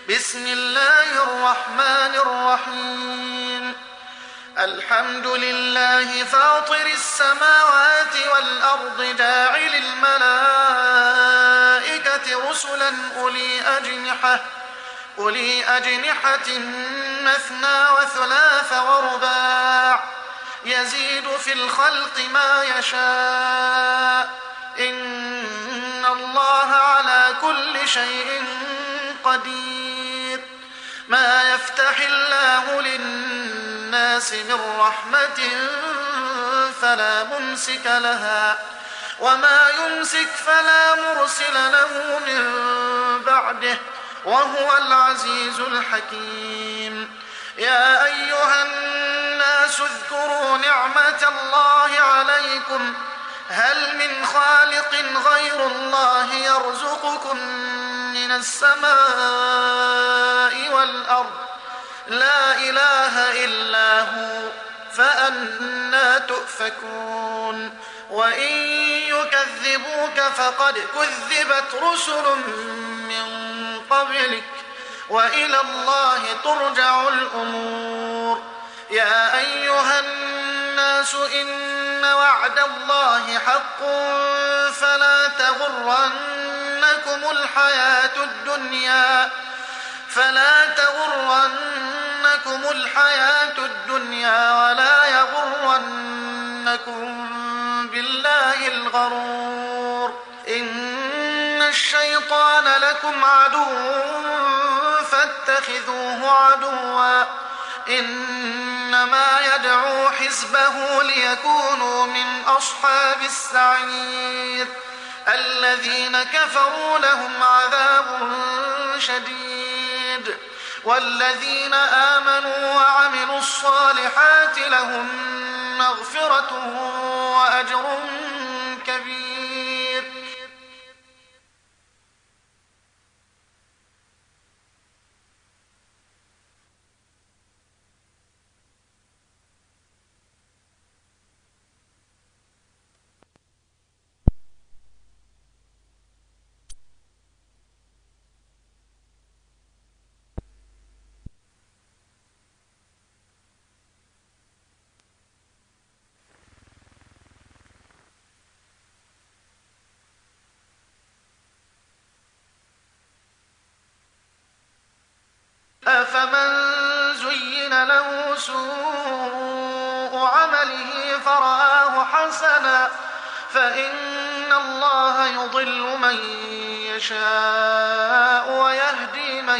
بسم الله الرحمن الرحيم. الحمد لله فاطر السماوات والأرض جاعل الملائكة رسلا أولي أجنحة مثنى وثلاث ورباع يزيد في الخلق ما يشاء إن الله على كل شيء قدير. ما يفتح الله للناس من رحمة فلا ممسك لها وما يمسك فلا مرسل له من بعده وهو العزيز الحكيم. يا أيها الناس اذكروا نعمة الله عليكم هل من خالق غير الله يرزقكم من السماء والأرض لا إله إلا هو فأنى تؤفكون. وإن يكذبوك فقد كذبت رسل من قبلك وإلى الله ترجع الأمور. يا أيها الناس إن وعد الله حق فلا تغرنكم الحياة الدنيا ولا يغرنكم بالله الغرور. إن الشيطان لكم عدو فاتخذوه عدوا إنما يدعو حزبه ليكونوا من أصحاب السعير. الذين كفروا لهم عذاب شديد والذين آمنوا وعملوا الصالحات لهم مغفرة وأجر كبير. أفمن زين له سوء عمله فرآه حسنا فإن الله يضل من يشاء ويهدي من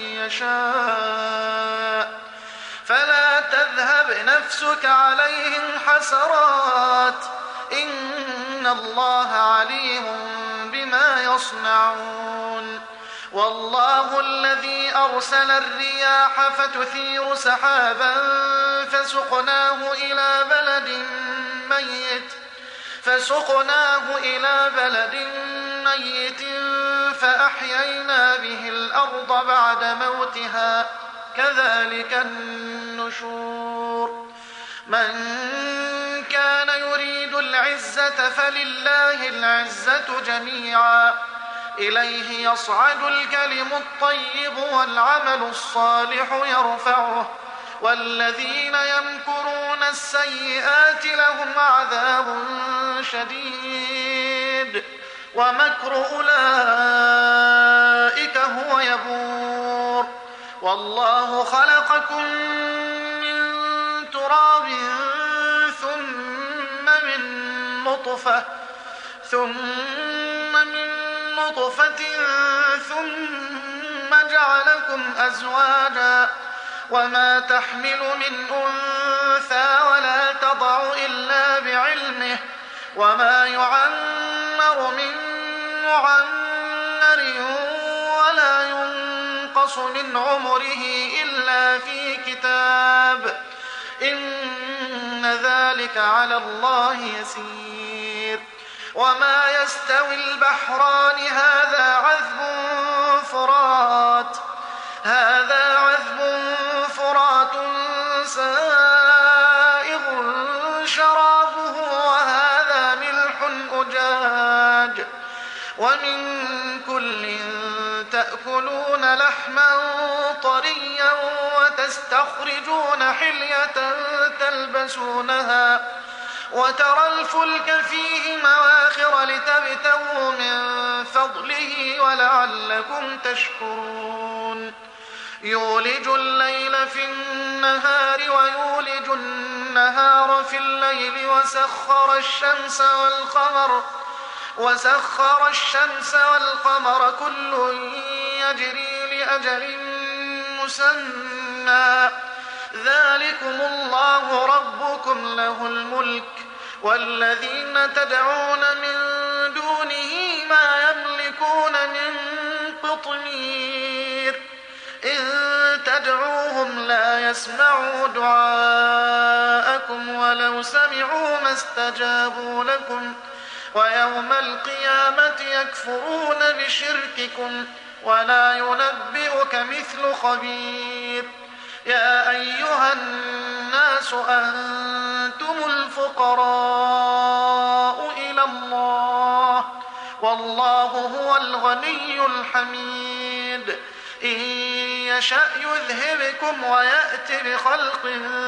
يشاء فلا تذهب نفسك عليهم حسرات إن الله عليم بما يصنعون. والله الذي أرسل الرياح فتثير سحابا فسقناه إلى بلد ميت فأحيينا به الأرض بعد موتها كذلك النشور. من كان يريد العزة فلله العزة جميعا إليه يصعد الكلم الطيب والعمل الصالح يرفعه والذين يمكرون السيئات لهم عذاب شديد ومكر أولئك هو يبور. والله خلقكم من تراب ثم من نطفة ثم جعلكم أزواجا وما تحمل من أنثى ولا تضع إلا بعلمه وما يعمر من معمر ولا ينقص من عمره إلا في كتاب إن ذلك على الله يسير. وما يستوي البحران هذا عذب فرات سائغ شرابه وهذا ملح أجاج ومن كل تأكلون وتأكلون لحما طريا وتستخرجون حلية تلبسونها وترى الفلك فيه مواخر لتبتغوا من فضله ولعلكم تشكرون يولج الليل في النهار ويولج النهار في الليل وسخر الشمس والقمر كل يجري لأجل مسمى ذلكم الله ربكم له الملك والذين تدعون من دونه ما يملكون من قطمير إن تدعوهم لا يسمعوا دعاءكم ولو سمعوا ما استجابوا لكم ويوم القيامة يكفرون بشرككم ولا ينبئك مثل خبير يا أيها الناس أنتم الفقراء إلى الله والله هو الغني الحميد إن يشأ يذهبكم ويأت بخلق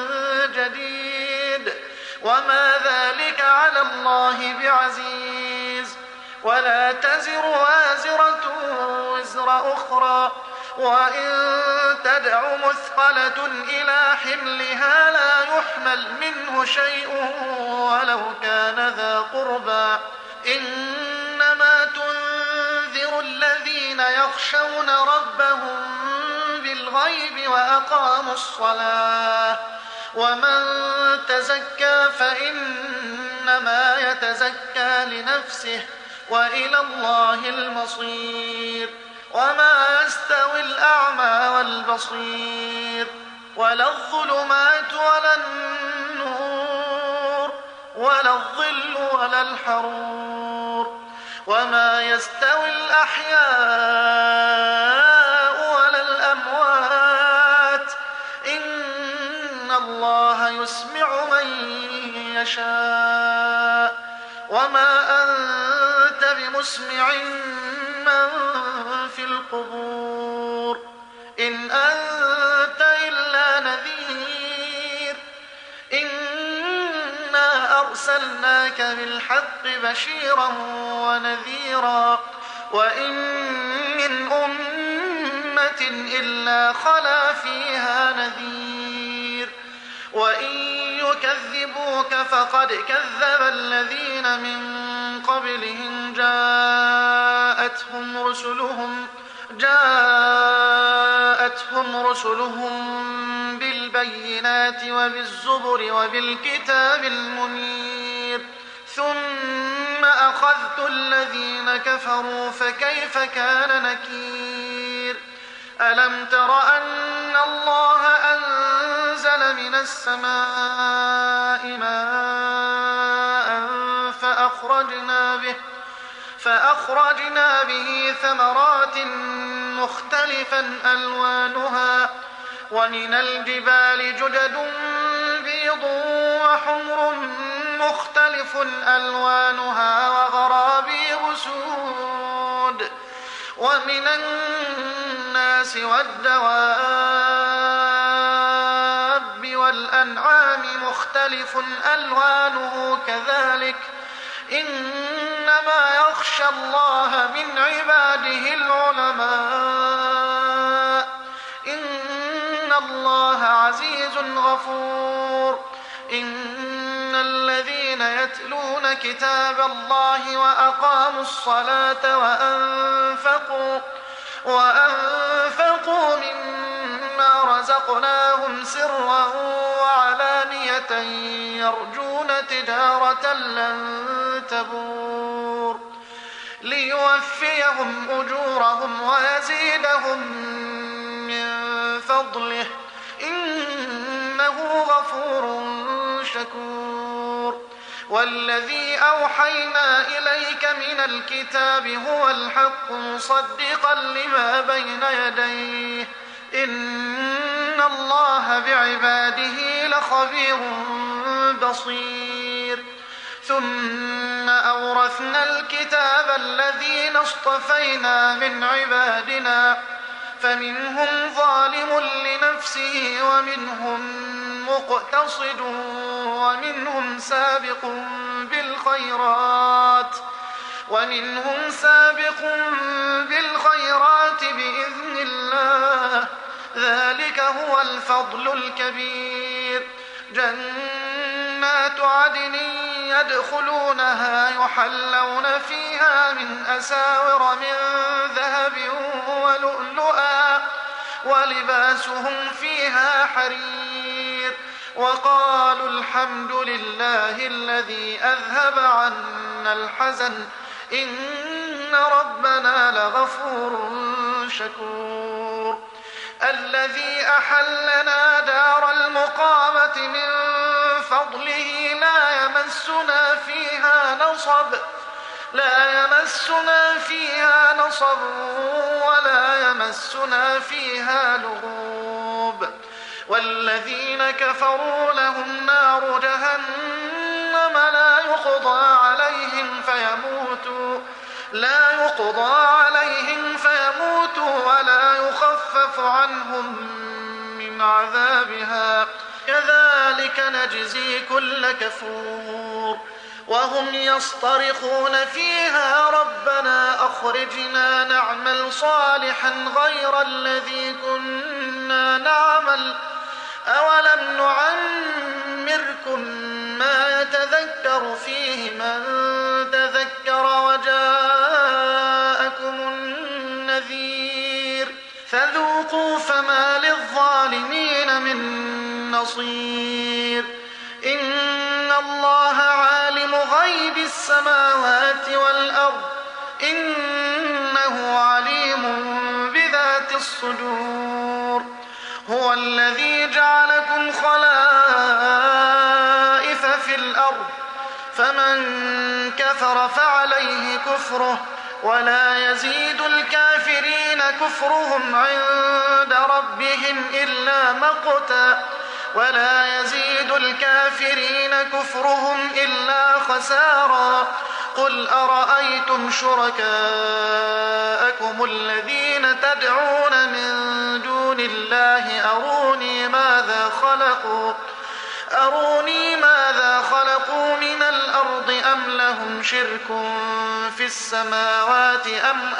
جديد وما ذلك على الله بعزيز ولا تزر وازرة وزر أخرى وإن تدع مثقلة إلى حملها لا يحمل منه شيء ولو كان ذا قربى إنما تنذر الذين يخشون ربهم بالغيب وأقاموا الصلاة ومن تزكى فإنما يتزكى لنفسه وإلى الله المصير وما يستوي الأعمى والبصير ولا الظلمات ولا النور ولا الظل ولا الحرور وما يستوي الأحياء ولا الأموات إن الله يسمع من يشاء وما أنت بمسمع من في القبور إن أنت إلا نذير إنا أرسلناك بالحق بشيرا ونذيرا وإن من أمة إلا خلا فيها نذير وإن يكذبوك فقد كذب الذين من قبلهم جاءتهم رسلهم بالبينات وبالزبر وبالكتاب المنير ثم أخذت الذين كفروا فكيف كان نكير ألم تر أن الله أنزل من السماء ماء فأخرجنا به ثمرات مختلفا ألوانها ومن الجبال جدد بيض وحمر مختلف ألوانها وغرابيب سود ومن الناس والدواب والأنعام مختلف ألوانه كذلك إنما يخشى الله من عباده العلماء إن الله عزيز غفور إن الذين يتلون كتاب الله وأقاموا الصلاة وأنفقوا مما رزقناهم سرا وعلانية يرجون تجارة لن تبور ليوفيهم أجورهم ويزيدهم من فضله إنه غفور شكور والذي أوحينا إليك من الكتاب هو الحق مصدقا لما بين يديه إن الله بعباده لخبير بصير ثم أورثنا الكتاب الذين اصطفينا من عبادنا فمنهم ظالم لنفسه ومنهم مقتصد ومنهم سابق بالخيرات بإذن الله، ذلك هو الفضل الكبير. جنات عدن يدخلونها يحلون فيها من أساور من ذهب ولؤلؤا ولباسهم فيها حرير، وقالوا الحمد لله الذي أذهب عنا الحزن إن ربنا لغفور شكور. الذي أحلنا دار المقامة من فضله لا يمسنا فيها نصب ولا يمسنا فيها لغوب. والذين كفروا لهم نار جهنم لا يقضى عليهم فيموتوا ولا يخفف عنهم من عذابها، كذلك نجزي كل كفور. وهم يصطرخون فيها ربنا أخرجنا نعمل صالحا غير الذي كنا نعمل أولم نعمركم ما يتذكر فيه من تذكر وجاءكم النذير فذوقوا فما للظالمين من نصير. إن الله عالم غيب السماوات والأرض إنه عليم بذات الصدور. هو الذي جعلكم خلائف في الأرض فمن كفر فعليه كفره ولا يزيد الكافرين كفرهم عند ربهم إلا خسارا. قل أرأيتم شركاءكم الذين تدعون من دون الله أروني ماذا خلقوا من الأرض أم لهم شرك في السماوات أم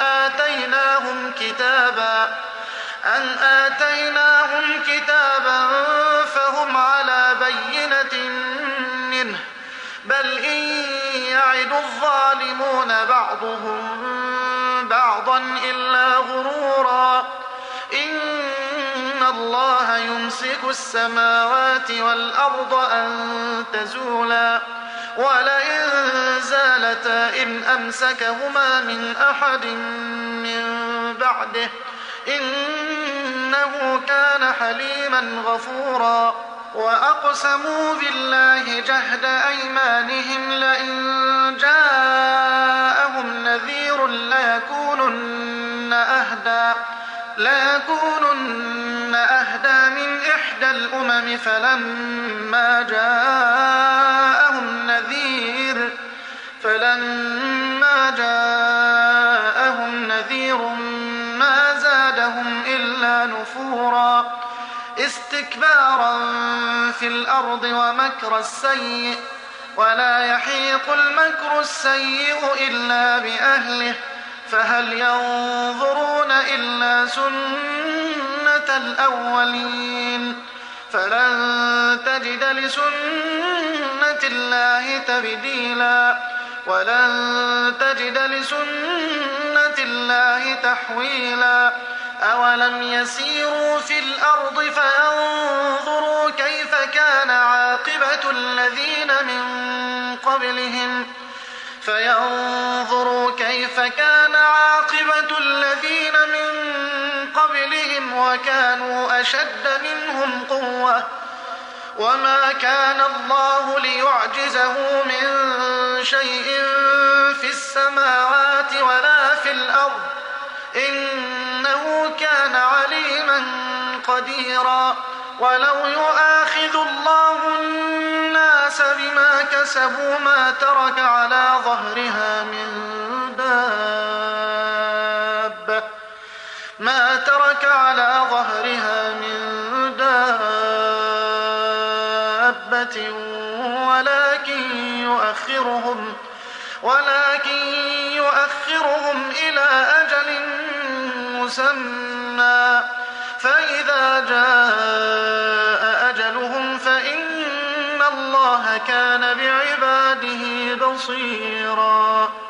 آتيناهم كتابا فهم على بينة منه بل إن يعد الظالمون بعضهم بعضا إلا غرورا. إن الله يمسك السماوات والأرض أن تزولا ولئن زالتا إن أمسكهما من أحد من بعده إنه كان حليما غفورا. وأقسموا بالله جهد أيمانهم لئن جاءهم نذير ليكونن أهدى من إحدى الأمم فلما جاءهم نذير ما زادهم إلا نفورا. استكبارا في الأرض ومكر السيء ولا يحيق المكر السيء إلا بأهله فهل ينظرون إلا سنة الأولين فلن تجد لسنة الله تبديلا ولن تجد لسنة الله تحويلا. أولم يسيروا في الأرض فينظروا كيف كان عاقبة الذين من قبلهم وكانوا أشد منهم قوة وما كان الله ليعجزه من شيء في السماوات ولا في الأرض إنه كان عليما قديرا. ولو يؤاخذ الله الناس بما كسبوا ما ترك على ظهرها من دابة ترك على ظهرها من دابة ولكن يؤخرهم إلى أجل مسمى فإذا جاء أجلهم فإن الله كان بعباده بصيرا.